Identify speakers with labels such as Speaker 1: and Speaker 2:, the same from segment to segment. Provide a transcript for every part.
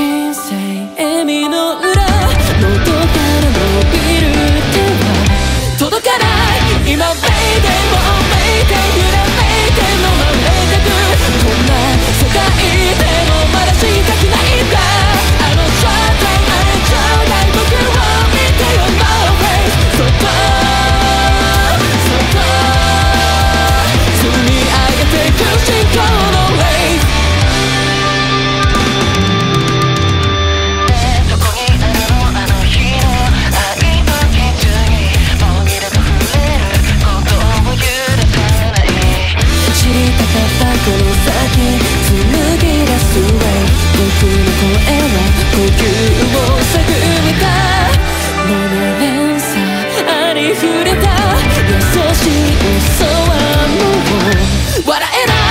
Speaker 1: 人生笑みの裏、喉から伸びる手は届かない。今めいてもめいて揺らめいて飲まれてく、こんな世界でもまだ死にたくないんだ。あの正体あれちょうだい、僕を見てよ No face、 そっとそっと積み上げていく進行のレース。この先紡ぎ出す Way、 僕の声は呼吸を探りた。7年さありふれた優しい嘘はもう笑えない。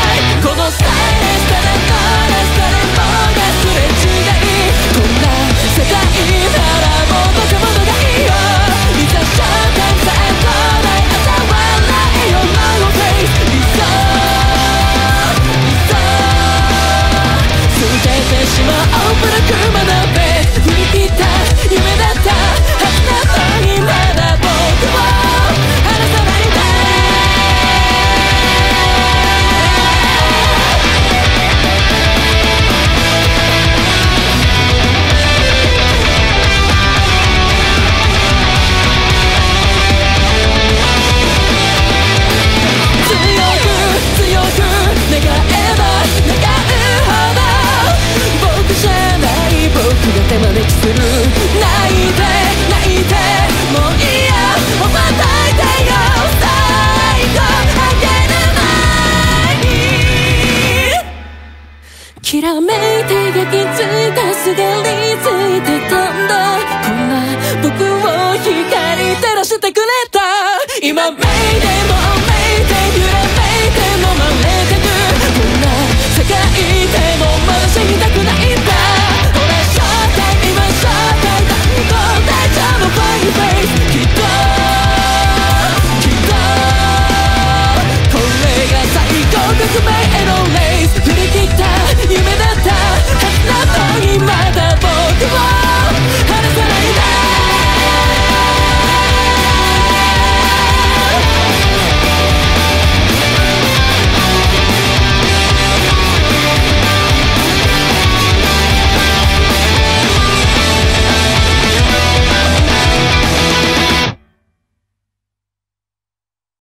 Speaker 1: このサイレンスからのレスからもがすれ違い、こんな世界ならもうどこもどがいいよ。いざ正体さえ来ない朝笑えよ No face、 理想捨ててしまおうブラックマナーベース、振り切った夢だったはずなのにまだ僕を離さないで。強く願えば願うほど僕じゃない僕が手招きする。泣いて泣いてもういいや、羽ばたいてよ最後あげる前に。きらめいて焼き付いたすがりついてたんだ、こんな僕を光照らしてくれた。今めいて